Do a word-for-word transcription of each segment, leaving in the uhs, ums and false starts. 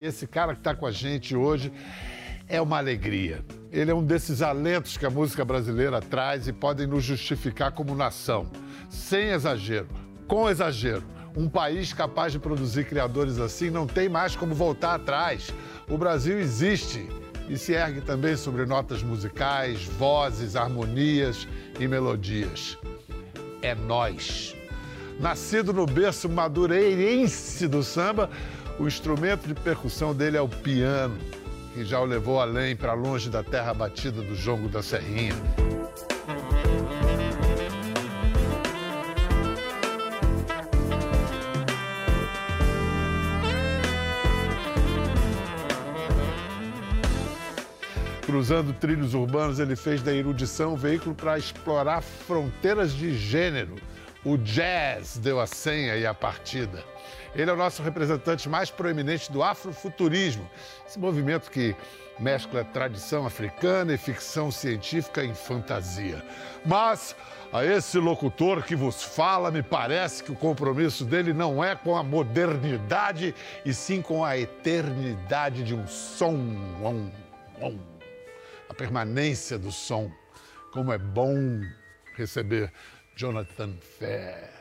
Esse cara que está com a gente hoje é uma alegria. Ele é um desses alentos que a música brasileira traz e podem nos justificar como nação. Sem exagero, com exagero. Um país capaz de produzir criadores assim não tem mais como voltar atrás. O Brasil existe e se ergue também sobre notas musicais, vozes, harmonias e melodias. É nós. Nascido no berço madureirense do samba, o instrumento de percussão dele é o piano, que já o levou além, para longe da terra batida do jongo da serrinha. Cruzando trilhos urbanos, ele fez da erudição um veículo para explorar fronteiras de gênero. O jazz deu a senha e a partida. Ele é o nosso representante mais proeminente do afrofuturismo, esse movimento que mescla tradição africana e ficção científica em fantasia. Mas a esse locutor que vos fala, me parece que o compromisso dele não é com a modernidade, e sim com a eternidade de um som. Um, um, a permanência do som. Como é bom receber Jonathan Ferr.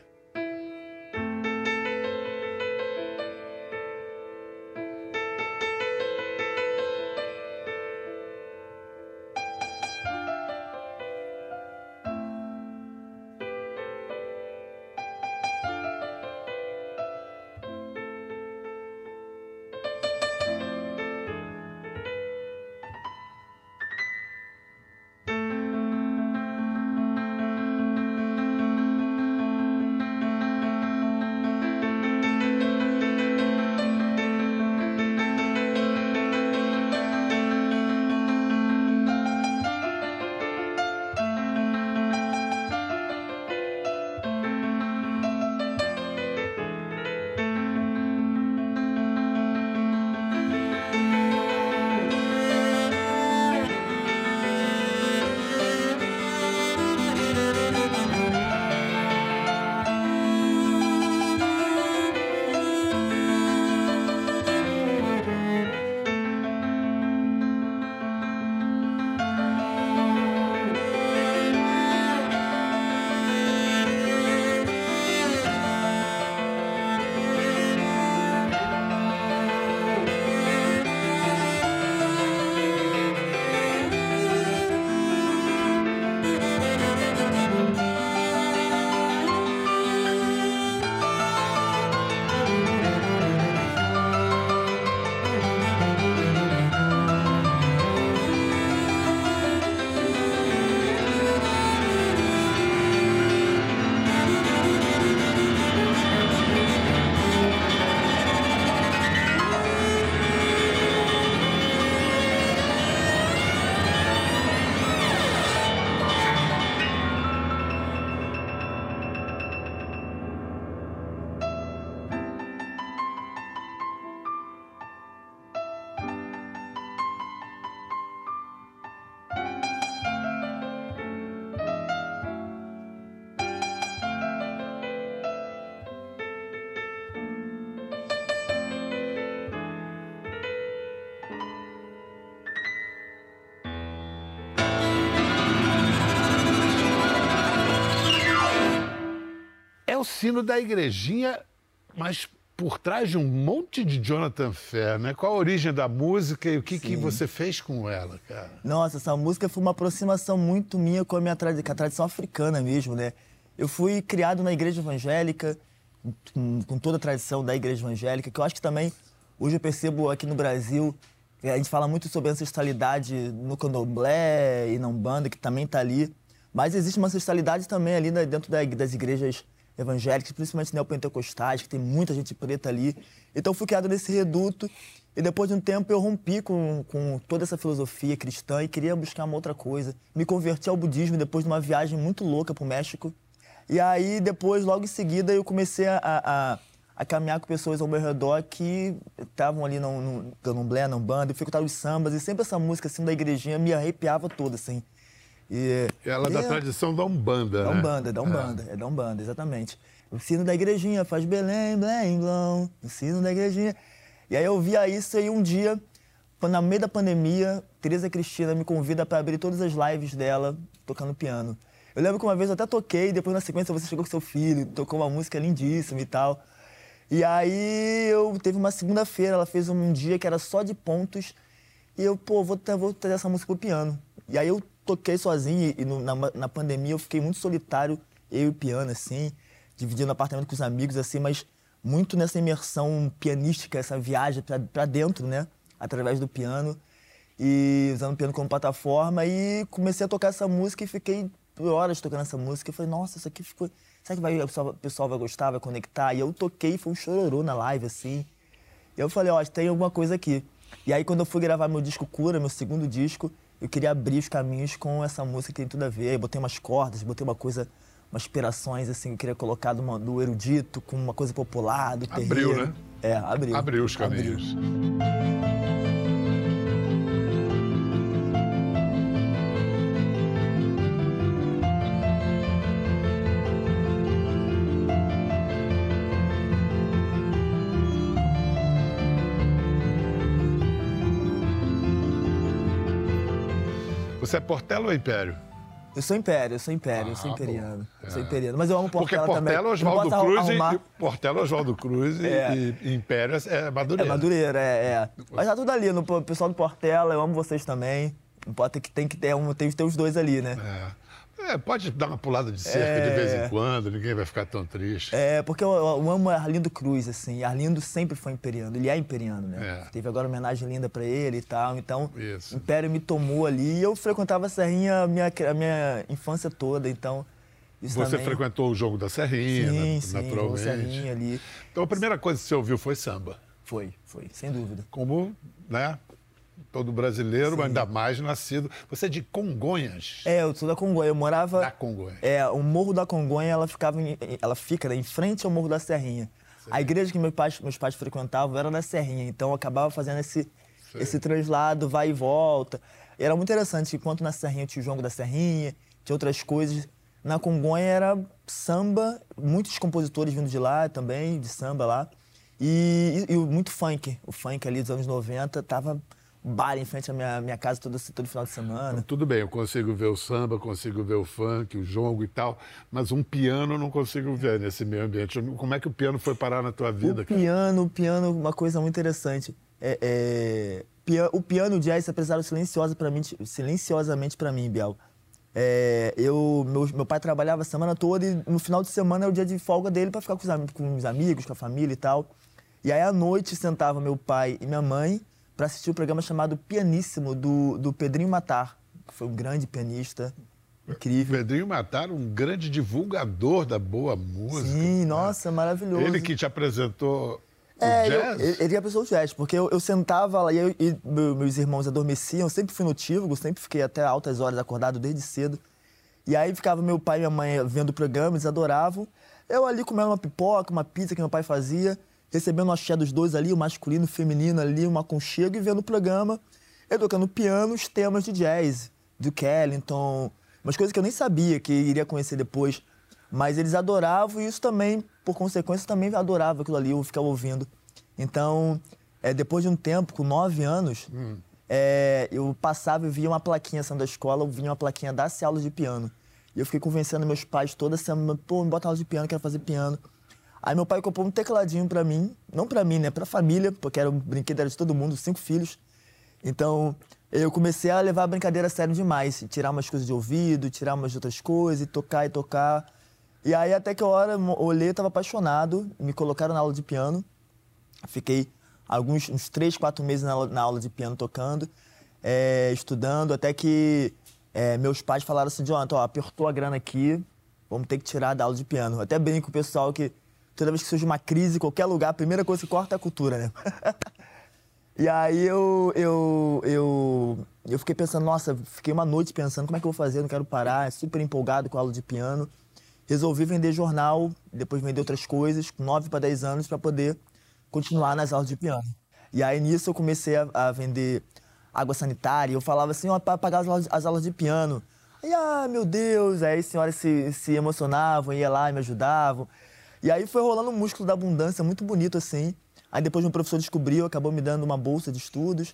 O sino da igrejinha, mas por trás de um monte de Jonathan Ferr, né? Qual a origem da música e o que, que você fez com ela, cara? Nossa, essa música foi uma aproximação muito minha com a minha trad com a tradição africana mesmo, né? Eu fui criado na igreja evangélica, com, com toda a tradição da igreja evangélica, que eu acho que também, hoje eu percebo aqui no Brasil, a gente fala muito sobre ancestralidade no candomblé e na umbanda, que também está ali, mas existe uma ancestralidade também ali dentro da, das igrejas evangélicos, principalmente neopentecostais, que tem muita gente preta ali. Então, eu fui criado nesse reduto e depois de um tempo eu rompi com, com toda essa filosofia cristã e queria buscar uma outra coisa. Me converti ao budismo depois de uma viagem muito louca para o México. E aí, depois, logo em seguida, eu comecei a, a, a caminhar com pessoas ao meu redor que estavam ali no, no candomblé, na umbanda, e fui escutar os sambas, e sempre essa música assim, da igrejinha me arrepiava toda, assim. E, Ela é da tradição da Umbanda, da né? Umbanda, da Umbanda, é. é da Umbanda, exatamente. O sino da igrejinha faz Belém, Belém, Blão, o sino da igrejinha. E aí eu via isso e um dia, no meio da pandemia, Tereza Cristina me convida para abrir todas as lives dela tocando piano. Eu lembro que uma vez eu até toquei, depois na sequência você chegou com seu filho, tocou uma música lindíssima e tal. E aí eu teve uma segunda-feira, ela fez um dia que era só de pontos, e eu, pô, vou, vou trazer essa música pro piano. E aí eu toquei sozinho, e no, na, na pandemia eu fiquei muito solitário, eu e o piano, assim, dividindo apartamento com os amigos, assim, mas muito nessa imersão pianística, essa viagem pra, pra dentro, né, através do piano, e usando o piano como plataforma, e comecei a tocar essa música e fiquei horas tocando essa música. Eu falei, nossa, isso aqui ficou... Será que vai, o pessoal, o pessoal vai gostar, vai conectar? E eu toquei, foi um chororô na live, assim. E eu falei, ó, tem alguma coisa aqui. E aí, quando eu fui gravar meu disco Cura, meu segundo disco, eu queria abrir os caminhos com essa música que tem tudo a ver. Aí botei umas cordas, botei uma coisa, umas inspirações, assim, que eu queria colocar do, do erudito com uma coisa popular, do terreiro. Abriu, né? É, abriu. Abriu os caminhos. Abriu. Você é Portela ou Império? Eu sou Império, eu sou Império, ah, eu sou imperiano. É. Eu sou imperiano, mas eu amo Portela também. Porque Portela é Oswaldo Cruz, arrumar... e, Portela é Oswaldo Cruz é. e Império é Madureira. É Madureira, é, é. Mas tá tudo ali, no pessoal do Portela, eu amo vocês também. Pode ter que, tem que ter, um, tem que ter os dois ali, né? É. É, pode dar uma pulada de cerca é... de vez em quando, ninguém vai ficar tão triste. É, porque eu, eu amo Arlindo Cruz, assim. Arlindo sempre foi imperiano, ele é imperiano, né? É. Teve agora uma homenagem linda pra ele e tal, então o Império me tomou ali e eu frequentava a Serrinha a minha, a minha infância toda, então... Isso você também... frequentou o jogo da Serrinha, sim, né? sim, naturalmente. Sim, Serrinha ali. Então a primeira coisa que você ouviu foi samba. Foi, foi, sem dúvida. Como, né? Todo brasileiro, sim. Ainda mais nascido. Você é de Congonhas? É, eu sou da Congonha. Eu morava... Da Congonha. É, o Morro da Congonha, ela, ficava em, ela fica né, em frente ao Morro da Serrinha. Sim. A igreja que meus pais, meus pais frequentavam era da Serrinha, então eu acabava fazendo esse, esse translado, vai e volta. E era muito interessante, que enquanto na Serrinha tinha o Jogo da Serrinha, tinha outras coisas, na Congonha era samba, muitos compositores vindo de lá também, de samba lá, e, e, e muito funk. O funk ali dos anos noventa tava... bar em frente à minha, minha casa todo, todo final de semana. Então, tudo bem, eu consigo ver o samba, consigo ver o funk, o jongo e tal, mas um piano eu não consigo ver nesse meio ambiente. Como é que o piano foi parar na tua vida? O piano, o piano, uma coisa muito interessante. É, é, pia, o piano e o jazz se apresentaram silenciosa pra mim, silenciosamente para mim, Biel. É, eu, meu, meu pai trabalhava a semana toda e no final de semana é o dia de folga dele para ficar com os, com os amigos, com a família e tal. E aí à noite sentava meu pai e minha mãe para assistir um programa chamado Pianíssimo, do, do Pedrinho Matar, que foi um grande pianista, incrível. Pedrinho Matar, um grande divulgador da boa música. Sim, nossa, maravilhoso. Ele que te apresentou o é, jazz? Eu, ele, ele apresentou o jazz, porque eu, eu sentava lá e, eu, e meus irmãos adormeciam, eu sempre fui notívago, sempre fiquei até altas horas acordado desde cedo. E aí ficava meu pai e minha mãe vendo o programa, eles adoravam. Eu ali comendo uma pipoca, uma pizza que meu pai fazia, recebendo o axé dos dois ali, o masculino, o feminino ali, um aconchego, e vendo o programa, eu tocando piano, os temas de jazz, do Ellington, umas coisas que eu nem sabia que iria conhecer depois, mas eles adoravam e isso também, por consequência, também adorava aquilo ali, eu ficava ouvindo. Então, é, depois de um tempo, com nove anos, hum. é, eu passava e via uma plaquinha saindo da escola, eu via uma plaquinha dar-se aula de piano. E eu fiquei convencendo meus pais toda semana, pô, me bota aula de piano, quero fazer piano. Aí meu pai comprou um tecladinho pra mim, não pra mim, né, pra família, porque era um brinquedo era de todo mundo, cinco filhos. Então, eu comecei a levar a brincadeira a sério demais, tirar umas coisas de ouvido, tirar umas outras coisas, e tocar e tocar. E aí até que a hora eu olhei, eu tava apaixonado, me colocaram na aula de piano. Fiquei alguns, uns três, quatro meses na aula, na aula de piano tocando, é, estudando, até que é, meus pais falaram assim, Jonathan, ó, apertou a grana aqui, vamos ter que tirar da aula de piano. Eu até brinco com o pessoal que toda vez que surge uma crise em qualquer lugar, a primeira coisa que corta é a cultura, né? E aí eu, eu, eu, eu fiquei pensando, nossa, fiquei uma noite pensando como é que eu vou fazer, não quero parar, super empolgado com a aula de piano. Resolvi vender jornal, depois vender outras coisas, com nove para dez anos, para poder continuar nas aulas de piano. E aí nisso eu comecei a, a vender água sanitária, eu falava assim, ó, para pagar as aulas, as aulas de piano. Aí, ah, meu Deus, aí as senhoras se, se emocionavam, ia lá e me ajudavam. E aí foi rolando um músculo da abundância muito bonito, assim. Aí depois meu professor descobriu, acabou me dando uma bolsa de estudos.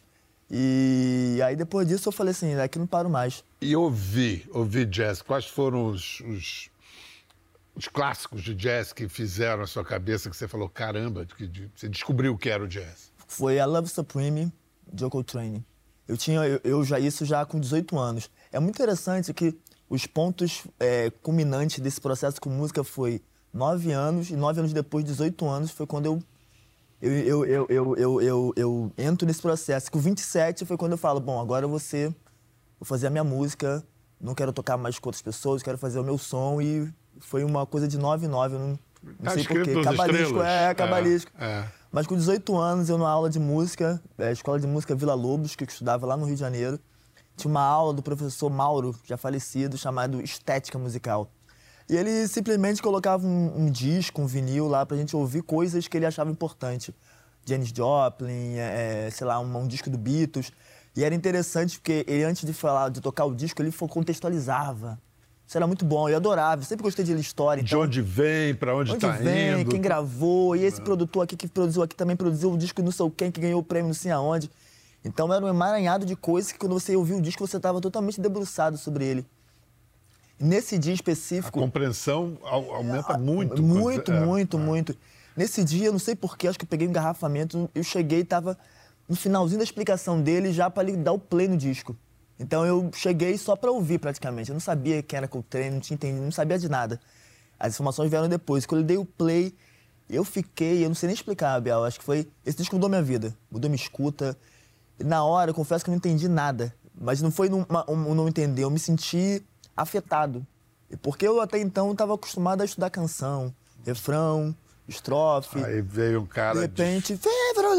E aí depois disso eu falei assim, daqui não paro mais. E ouvir, ouvir jazz, quais foram os, os, os clássicos de jazz que fizeram a sua cabeça, que você falou, caramba, que, de, você descobriu o que era o jazz? Foi I Love Supreme, John Coltrane. Eu tinha, eu, eu já isso já com dezoito anos. É muito interessante que os pontos é, culminantes desse processo com música foi nove anos, e nove anos depois, dezoito anos, foi quando eu Eu, eu, eu, eu, eu, eu, eu entro nesse processo. Com vinte e sete foi quando eu falo, bom, agora você, vou fazer a minha música, não quero tocar mais com outras pessoas, quero fazer o meu som. E foi uma coisa de nove, nove, eu não, não Tá sei porquê. escrito nas Cabalístico, estrelas. é, cabalístico. É, é. Mas com dezoito anos, eu numa aula de música, é, Escola de Música Vila Lobos, que eu estudava lá no Rio de Janeiro, tinha uma aula do professor Mauro, já falecido, chamado Estética Musical. E ele simplesmente colocava um, um disco, um vinil lá pra gente ouvir coisas que ele achava importante. Janis Joplin, é, sei lá, um, um disco do Beatles. E era interessante porque ele, antes de falar, de tocar o disco, ele contextualizava. Isso era muito bom, eu adorava, eu sempre gostei de história. De então, onde vem, pra onde, onde tá vem, indo. quem gravou, e esse produtor aqui que produziu aqui também produziu o disco não sei quem, que ganhou o prêmio não sei aonde. Então era um emaranhado de coisas que quando você ouvia o disco, você estava totalmente debruçado sobre ele. Nesse dia específico... A compreensão au- aumenta muito. Muito, é, muito, é. muito. Nesse dia, eu não sei porquê, acho que eu peguei um engarrafamento, eu cheguei e tava no finalzinho da explicação dele já para dar o play no disco. Então eu cheguei só para ouvir praticamente. Eu não sabia quem era Coltrane, não tinha entendido, não sabia de nada. As informações vieram depois. Quando eu dei o play, eu fiquei, eu não sei nem explicar, Biel, acho que foi... Esse disco mudou minha vida, mudou minha escuta. E na hora, eu confesso que eu não entendi nada. Mas não foi uma, um, um não entender, eu me senti afetado. Porque eu até então estava acostumado a estudar canção, refrão, estrofe. Aí veio um cara... De repente... De...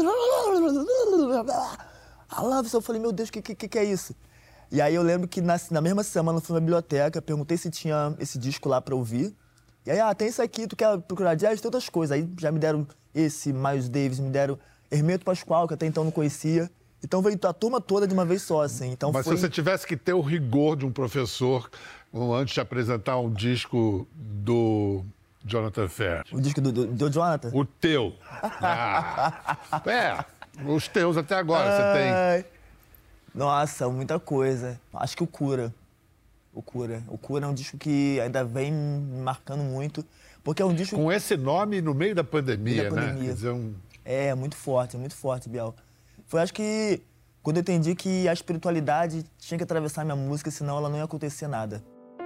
I love you. Eu falei, meu Deus, o que, que, que é isso? E aí eu lembro que na, na mesma semana eu fui na biblioteca, perguntei se tinha esse disco lá pra ouvir. E aí, ah, tem isso aqui, tu quer procurar jazz? Tem outras coisas. Aí já me deram esse, Miles Davis, me deram Hermeto Pascoal, que até então não conhecia. Então veio a turma toda de uma vez só, assim. Então, Mas foi... se você tivesse que ter o rigor de um professor antes de apresentar um disco do Jonathan Ferri. O disco do, do, do Jonathan? O teu. Ah. É, os teus até agora, você Ai. tem. Nossa, muita coisa. Acho que o Cura. O Cura. O Cura é um disco que ainda vem me marcando muito, porque é um disco... Com esse nome no meio da pandemia, da pandemia. né? Quer dizer, um... É, muito forte, muito forte, Biel. Foi, acho que, quando eu entendi que a espiritualidade tinha que atravessar minha música, senão ela não ia acontecer nada.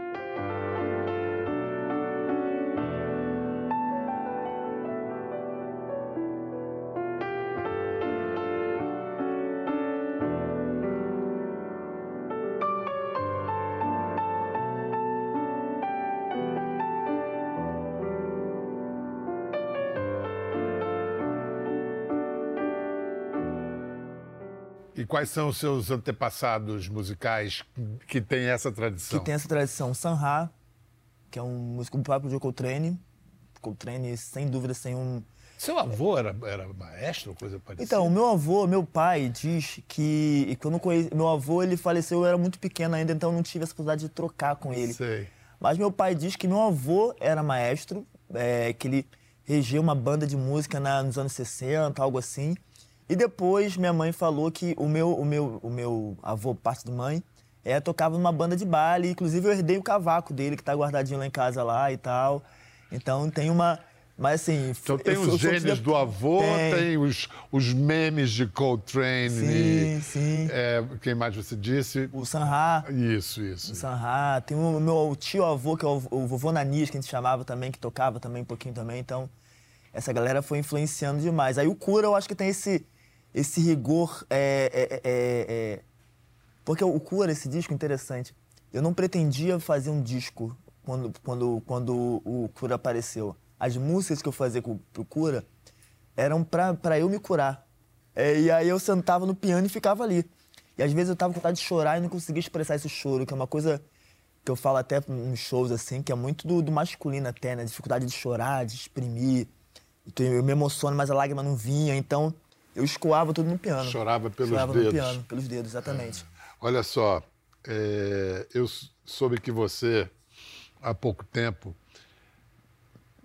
E quais são os seus antepassados musicais que têm essa tradição? Que tem essa tradição. Sun Ra, que é um músico do próprio John Coltrane. Coltrane, sem dúvida, sem um... Seu avô era, era maestro ou coisa parecida? Então, o meu avô, meu pai, diz que... E quando eu conheci, meu avô, ele faleceu, eu era muito pequeno ainda, então eu não tive essa possibilidade de trocar com ele. Sei. Mas meu pai diz que meu avô era maestro, é, que ele regeu uma banda de música na, nos anos sessenta, algo assim. E depois minha mãe falou que o meu, o meu, o meu avô, parte de mãe, é, tocava numa banda de baile. Inclusive eu herdei o cavaco dele, que tá guardadinho lá em casa lá e tal. Então tem uma... Mas assim... Então tem os genes do avô, tem, tem os, os memes de Coltrane. Sim, e, sim. É, quem mais você disse? O Sun Ra. Isso, isso. O Sun Ra. Tem o meu tio-avô, que é o, o vovô Nanis, que a gente chamava também, que tocava também um pouquinho também. Então, essa galera foi influenciando demais. Aí o Cura, eu acho que tem esse, esse rigor... É, é, é, é... Porque o Cura, esse disco, interessante. Eu não pretendia fazer um disco quando, quando, quando o Cura apareceu. As músicas que eu fazia com o Cura eram pra, pra eu me curar. É, e aí eu sentava no piano e ficava ali. E às vezes eu tava com vontade de chorar e não conseguia expressar esse choro, que é uma coisa que eu falo até nos shows, assim, que é muito do, do masculino até, né? Dificuldade de chorar, de exprimir. Então, eu me emociono, mas a lágrima não vinha, então eu escoava tudo no piano. Chorava pelos Chorava dedos. no piano, pelos dedos, exatamente. É. Olha só, é, eu soube que você, há pouco tempo,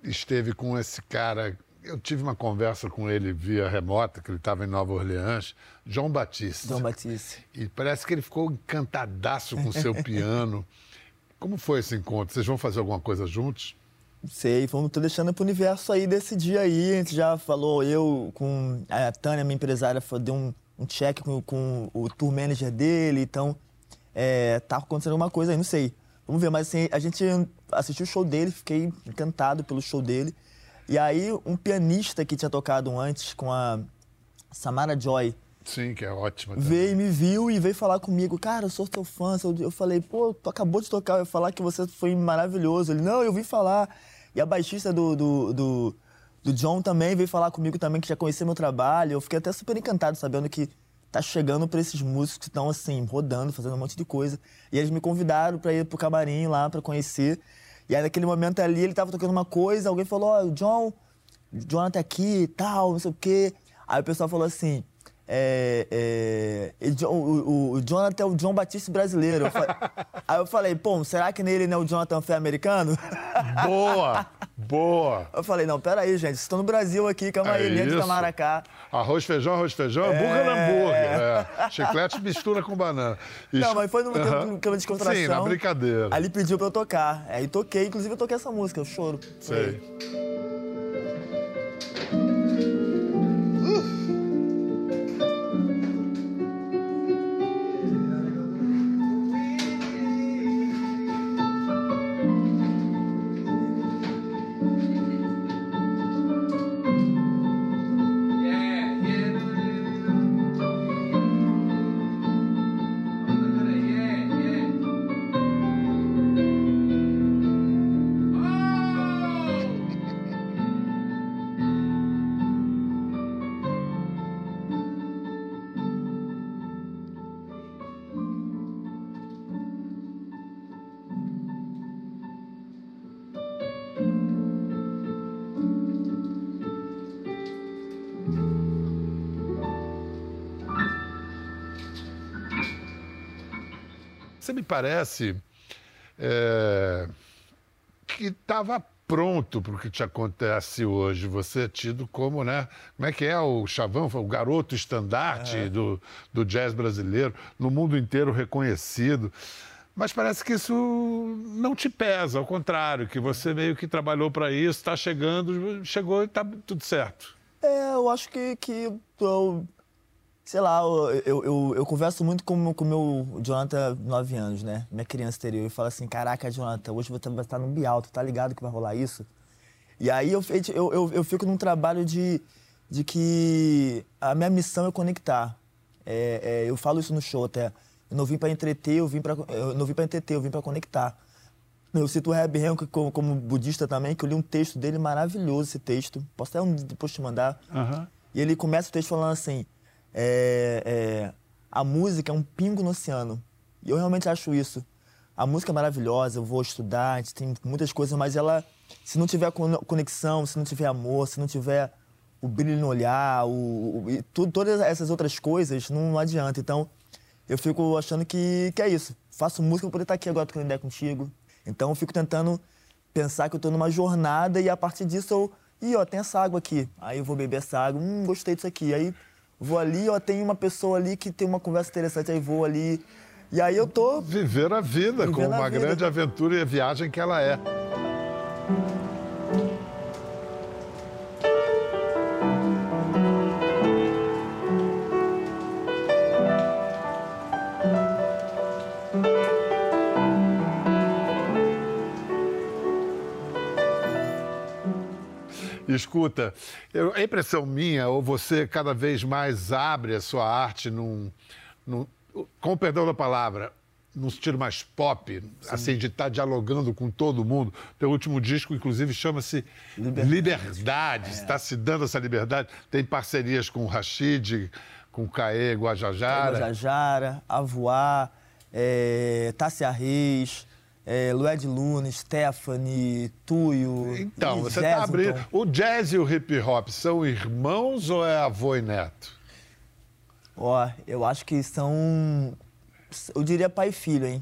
esteve com esse cara... Eu tive uma conversa com ele via remota, que ele estava em Nova Orleans, João Batista. João Batista. E parece que ele ficou encantadaço com o seu piano. Como foi esse encontro? Vocês vão fazer alguma coisa juntos? Sei, vamos tô deixando pro universo aí desse dia aí. A gente já falou, eu com a Tânia, minha empresária, deu um, um check com, com o tour manager dele, então é, tá acontecendo alguma coisa aí, não sei. Vamos ver, mas assim, a gente assistiu o show dele, fiquei encantado pelo show dele. E aí, um pianista que tinha tocado antes com a Samara Joy. Sim, que é ótima também. Veio, me viu e veio falar comigo. Cara, eu sou teu fã. Eu falei, pô, tu acabou de tocar. Eu ia falar que você foi maravilhoso. Ele, não, eu vim falar. E a baixista do, do, do, do John também veio falar comigo também, que já conhecia meu trabalho. Eu fiquei até super encantado, sabendo que tá chegando pra esses músicos que estão, assim, rodando, fazendo um monte de coisa. E eles me convidaram pra ir pro camarim lá, pra conhecer. E aí, naquele momento ali, ele tava tocando uma coisa, alguém falou, ó, oh, o John, o Jonathan aqui e tal, não sei o quê. Aí o pessoal falou assim, é, é, o, o, o Jonathan é o João Batista brasileiro. Eu falei, aí eu falei, pô, será que nele não é o Jonathan Fé americano? Boa, boa. Eu falei, não, peraí, gente, vocês estão no Brasil aqui, calma aí, linha de Itamaracá. Arroz, feijão, arroz, feijão, hambúrguer, é... hambúrguer. É. Chiclete mistura com banana. Isso... Não, mas foi no uhum. clima de descontração. Sim, na brincadeira. Aí ele pediu pra eu tocar. Aí toquei, inclusive eu toquei essa música, Eu Choro. Sei. Você me parece é, que estava pronto para o que te acontece hoje. Você é tido como, né? Como é que é o chavão? O garoto estandarte é. do, do jazz brasileiro, no mundo inteiro reconhecido. Mas parece que isso não te pesa, ao contrário, que você meio que trabalhou para isso, está chegando, chegou e está tudo certo. É, eu acho que, que eu, sei lá, eu, eu, eu converso muito com o meu Jonathan, nove anos, né? Minha criança interior, e falo assim, caraca, Jonathan, hoje você vai estar no Bial, tu tá ligado que vai rolar isso? E aí eu, eu, eu, eu fico num trabalho de, de que a minha missão é conectar. É, é, eu falo isso no show até. Eu não vim para entreter, eu vim para eu não vim para entreter, eu vim para conectar. Eu cito o Herbie Hancock como, como budista também, que eu li um texto dele maravilhoso, esse texto. Posso até um, depois te mandar. Uhum. E ele começa o texto falando assim, é, é, a música é um pingo no oceano. E eu realmente acho isso. A música é maravilhosa, eu vou estudar, a gente tem muitas coisas, mas ela, se não tiver conexão, se não tiver amor, se não tiver o brilho no olhar, o, o, e tudo, todas essas outras coisas, não, não adianta. Então, eu fico achando que, que é isso. Faço música para poder estar aqui agora trocando ideia contigo. Então eu fico tentando pensar que eu estou numa jornada e a partir disso eu... Ih, ó, tem essa água aqui. Aí eu vou beber essa água. Hum, gostei disso aqui. Aí vou ali, ó, tem uma pessoa ali que tem uma conversa interessante. Aí vou ali. E aí eu tô... Viver a vida com uma grande aventura e a viagem que ela é. Escuta, eu, a impressão minha, ou você cada vez mais abre a sua arte num, num, com o perdão da palavra, num estilo mais pop, sim, assim, de estar dialogando com todo mundo. Teu último disco, inclusive, chama-se Liberdade. Liberdade. Está é. se dando essa liberdade. Tem parcerias com o Rashid, com o Caê Guajajara. Guajajara, Avoar, é, Tássia Reis... É, Lued Luna, Stephanie, Tuyo... Então, você está abrindo... O jazz e o hip-hop são irmãos ou é avô e neto? Ó, eu acho que são... Eu diria pai e filho, hein?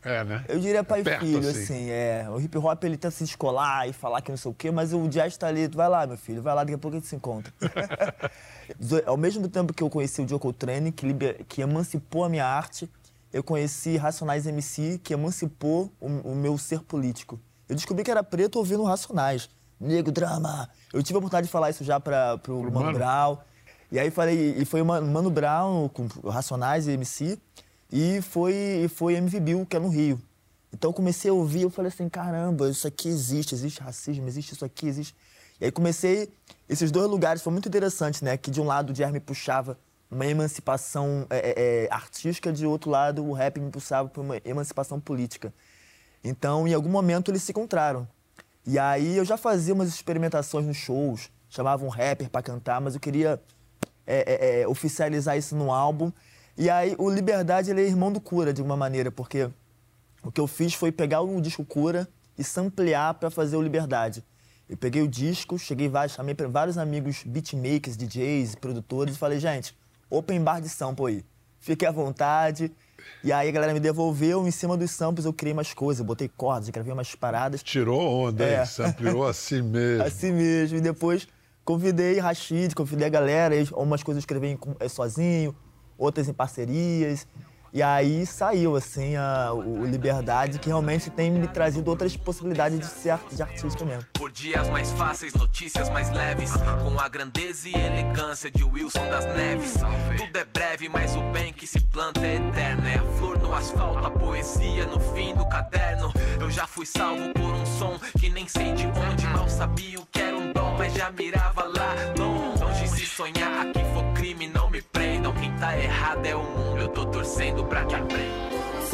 É, né? Eu diria pai e Perto, filho, assim. assim, é. O hip hop, ele tenta se descolar e falar que não sei o quê, mas o jazz tá ali, vai lá, meu filho, vai lá, daqui a pouco a gente se encontra. Ao mesmo tempo que eu conheci o John Coltrane, que, liber... que emancipou a minha arte, eu conheci Racionais M C, que emancipou o, o meu ser político. Eu descobri que era preto ouvindo Racionais. Nego, drama. Eu tive a oportunidade de falar isso já para pro Mano, Mano Brown. E aí falei, e foi o Mano Brown com Racionais e M C, e foi, e foi M V Bill, que é no Rio. Então eu comecei a ouvir, eu falei assim, caramba, isso aqui existe, existe racismo, existe isso aqui, existe... E aí comecei, esses dois lugares, foi muito interessante, né? Que de um lado o jazz me puxava uma emancipação é, é, artística, de outro lado o rap me puxava para uma emancipação política. Então, em algum momento, eles se encontraram. E aí eu já fazia umas experimentações nos shows, chamava um rapper para cantar, mas eu queria é, é, é, oficializar isso no álbum. E aí o Liberdade, ele é irmão do Cura, de alguma maneira, porque o que eu fiz foi pegar o disco Cura e samplear para fazer o Liberdade. Eu peguei o disco, cheguei vários, chamei vários amigos beatmakers, D Js, produtores, e falei, gente, open bar de sample aí, fiquem à vontade. E aí a galera me devolveu, em cima dos samples eu criei umas coisas, eu botei cordas, gravei umas paradas. Tirou onda, é. hein? Sampleou assim mesmo. Assim mesmo. E depois convidei Rashid, convidei a galera, umas coisas eu escrevi sozinho, outras em parcerias. E aí saiu, assim, a, o Liberdade, que realmente tem me trazido outras possibilidades de ser de artista mesmo. Por dias mais fáceis, notícias mais leves, com a grandeza e elegância de Wilson das Neves. Tudo é breve, mas o bem que se planta é eterno. É a flor no asfalto, a poesia no fim do caderno. Eu já fui salvo por um som que nem sei de onde. Mal sabia o que era um dom, mas já mirava lá longe. Longe se sonhar, aqui for crime, não me prendam. Quem tá errado é o mundo, eu tô torcendo pra que aprenda.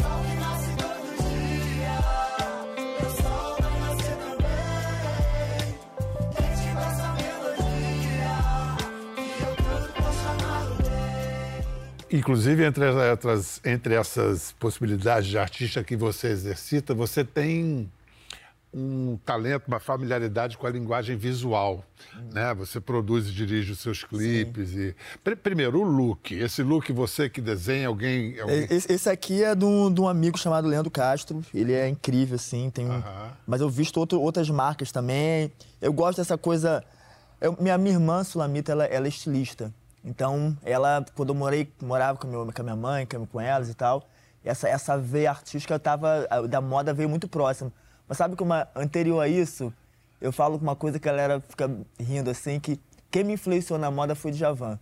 Inclusive, entre, as, entre essas possibilidades de artista que você exercita, você tem um talento, uma familiaridade com a linguagem visual, hum. né? Você produz e dirige os seus clipes. E... Primeiro, o look. Esse look você que desenha, alguém... alguém... Esse, esse aqui é de um, de um amigo chamado Leandro Castro. Ele é incrível, assim. Tem um... uh-huh. Mas eu visto outro, outras marcas também. Eu gosto dessa coisa... Eu, minha, minha irmã, Sulamita, ela, ela é estilista. Então, ela, quando eu morei, morava com, meu, com a minha mãe, com elas e tal, essa, essa veia artística tava, da moda veio muito próximo. Mas sabe que uma, anterior a isso, eu falo uma coisa que a galera fica rindo assim, que quem me influenciou na moda foi o Djavan.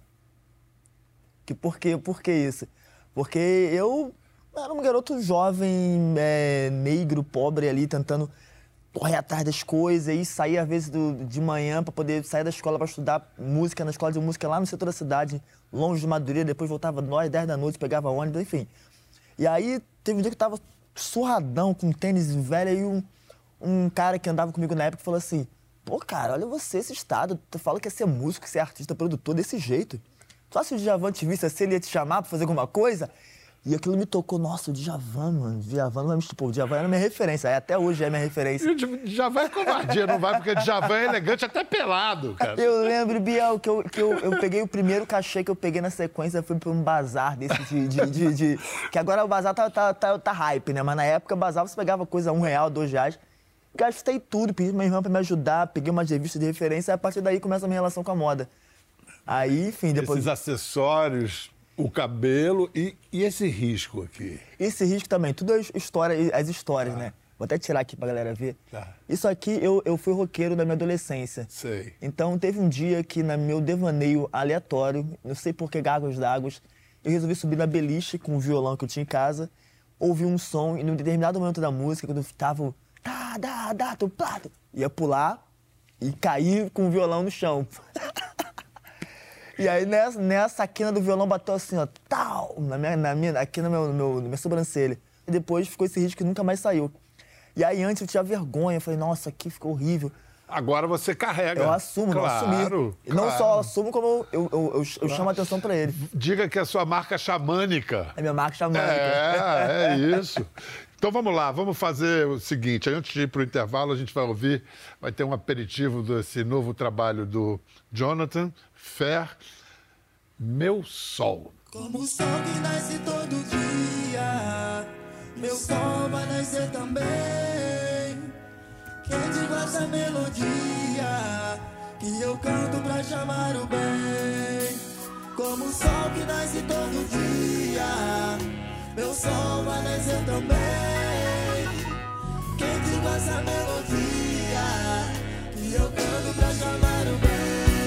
Que por quê? Por que isso? Porque eu era um garoto jovem, é, negro, pobre ali, tentando correr atrás das coisas e sair às vezes do, de manhã para poder sair da escola para estudar música na escola de música lá no centro da cidade, longe de Madureira, depois voltava nove, dez da noite, pegava ônibus, enfim. E aí teve um dia que eu tava surradão, com tênis velho, e um, um cara que andava comigo na época falou assim, pô, cara, olha você, esse estado, tu fala que é ser músico, ser artista, produtor desse jeito. Só se o Djavan te visse assim, ele ia te chamar pra fazer alguma coisa? E aquilo me tocou, nossa, o Djavan, mano, o Djavan não é, tipo, o Djavan era minha referência, aí até hoje é minha referência. E o Djavan é covardia, não vai, porque o Djavan é elegante até pelado, cara. Eu lembro, Biel, que, eu, que eu, eu peguei o primeiro cachê que eu peguei na sequência, fui pra um bazar desse de... de, de, de que agora o bazar tá, tá, tá, tá hype, né? Mas na época, o bazar você pegava coisa um real, dois reais. Gastei tudo, pedi pra minha irmã pra me ajudar, peguei umas revistas de referência, e a partir daí começa a minha relação com a moda. Aí, enfim, depois... Esses acessórios... O cabelo e, e esse risco aqui? Esse risco também, tudo é história, as histórias, ah. né? Vou até tirar aqui pra galera ver. Tá. Isso aqui, eu, eu fui roqueiro da minha adolescência. Sei. Então, teve um dia que, no meu devaneio aleatório, não sei por que Gargos d'Água, eu resolvi subir na beliche com o violão que eu tinha em casa, ouvi um som, e num determinado momento da música, quando eu tava... Tá, dá, dá, tu, plato, ia pular e cair com o violão no chão. E aí, nessa, nessa quina do violão, bateu assim, ó, tal, na minha, na minha, aqui no meu, no meu, na minha sobrancelha. E depois ficou esse risco que nunca mais saiu. E aí, antes eu tinha vergonha, eu falei, nossa, aqui ficou horrível. Agora você carrega. Eu assumo, claro, não assumi. Claro. Não só assumo, como eu, eu, eu, eu, eu chamo a atenção pra ele. Diga que é a sua marca xamânica. É minha marca xamânica. É, é isso. Então vamos lá, vamos fazer o seguinte, antes de ir para o intervalo, a gente vai ouvir, vai ter um aperitivo desse novo trabalho do Jonathan Fer, Meu Sol. Como o sol que nasce todo dia, meu sol vai nascer também. Quem gosta essa melodia que eu canto pra chamar o bem. Como o sol que nasce todo dia, meu sol vai nascer também. Quem gosta essa melodia que eu canto pra chamar o bem.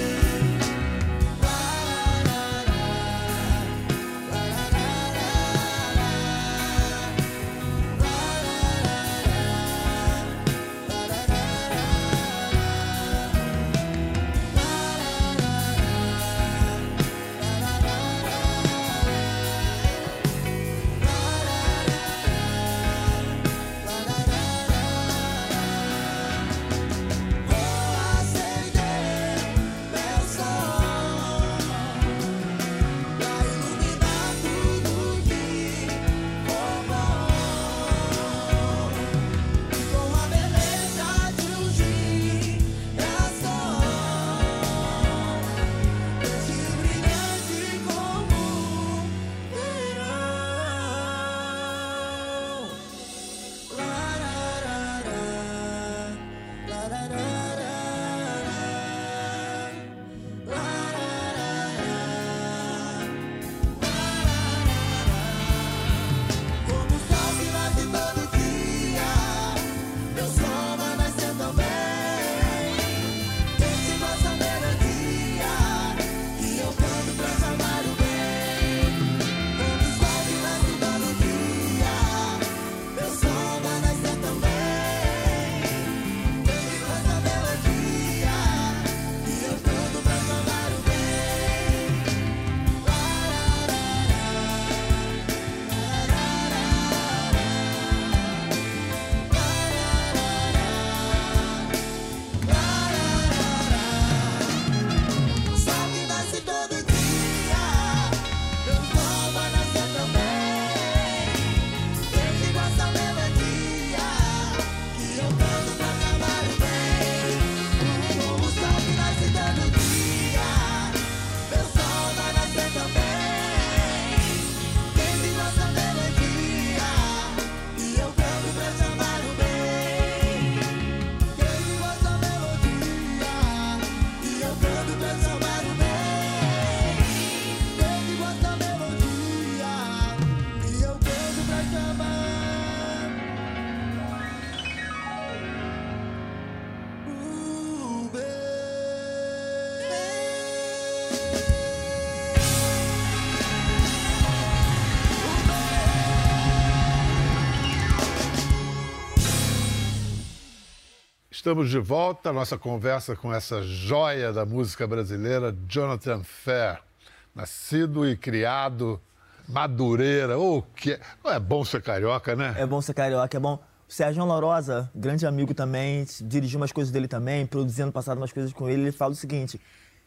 Estamos de volta, a nossa conversa com essa joia da música brasileira, Jonathan Ferr. Nascido e criado, Madureira, o que não é bom ser carioca, né? É bom ser carioca, é bom. O Serginho Lourosa, grande amigo também, dirigiu umas coisas dele também, produzindo, passado umas coisas com ele, ele fala o seguinte: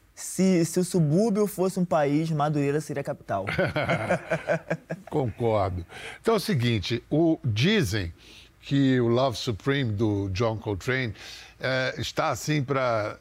se, se o subúrbio fosse um país, Madureira seria a capital. Concordo. Então é o seguinte, o, dizem que o Love Supreme do John Coltrane é, está assim para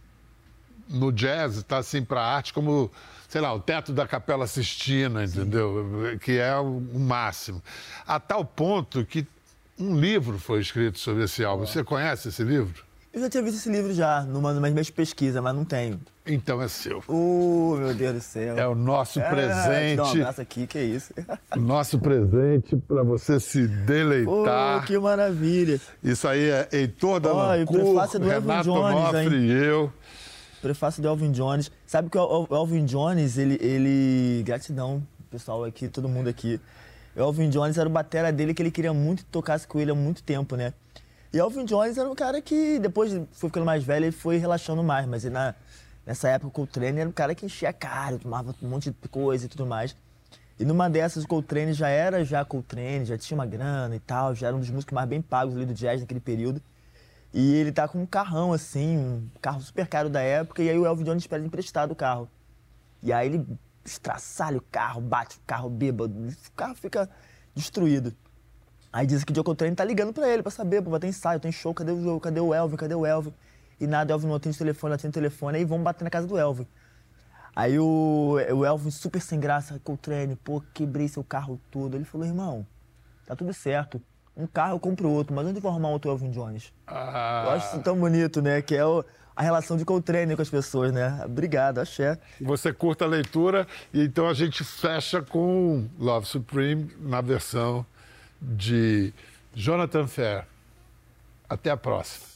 no jazz, está assim para a arte como, sei lá, o teto da Capela Sistina, entendeu? Sim. Que é o, o máximo. A tal ponto que um livro foi escrito sobre esse álbum. Você conhece esse livro? Eu já tinha visto esse livro já, numa das minhas pesquisas, mas não tenho. Então é seu. Uh, meu Deus do céu. É o nosso é, presente. Dá um abraço aqui, que é isso. Nosso presente para você se deleitar. Oh, que maravilha. Isso aí é Heitor Dalancourt, oh, Renato Onofre e eu. Prefácio do Elvin Jones. Sabe que o Elvin Jones, ele, ele... Gratidão, pessoal aqui, todo mundo aqui. O Elvin Jones era o batera dele que ele queria muito que tocasse com ele há muito tempo, né? E Elvin Jones era um cara que, depois foi ficando mais velho, ele foi relaxando mais. Mas ele, na, nessa época, o Coltrane era um cara que enchia a cara, tomava um monte de coisa e tudo mais. E numa dessas, o Coltrane já era já Coltrane, já tinha uma grana e tal, já era um dos músicos mais bem pagos ali do jazz naquele período. E ele tá com um carrão, assim, um carro super caro da época, e aí o Elvin Jones pede emprestado o carro. E aí ele estraçalha o carro, bate o carro bêbado, o carro fica destruído. Aí diz que o John Coltrane tá ligando pra ele pra saber, pô, vai ter ensaio, tem show, cadê o, cadê o Elvin, cadê o Elvin? E nada, o Elvin não atende o telefone, não atende o telefone, aí vamos bater na casa do Elvin. Aí o, o Elvin super sem graça, Coltrane, pô, quebrei seu carro todo. Ele falou, irmão, tá tudo certo. Um carro eu compro outro, mas onde eu vou arrumar outro Elvin Jones? Ah. Eu acho isso tão bonito, né? Que é o, a relação de Coltrane com as pessoas, né? Obrigado, axé. Você curta a leitura e então a gente fecha com Love Supreme na versão de Jonathan Fair. Até a próxima.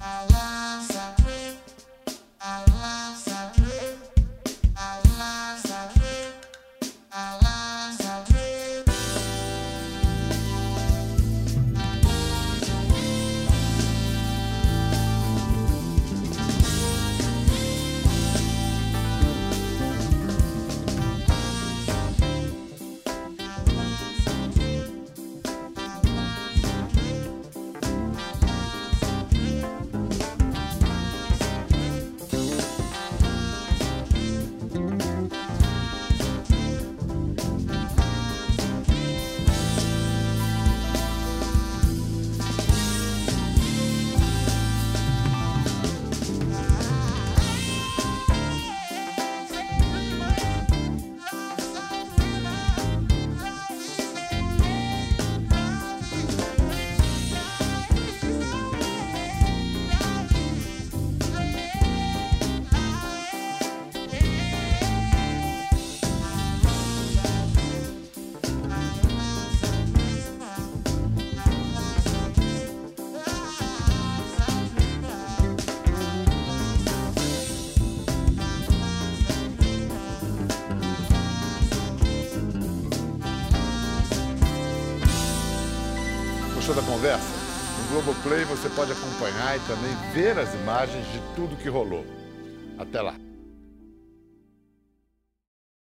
Gostou da conversa? No Globoplay você pode acompanhar e também ver as imagens de tudo que rolou. Até lá!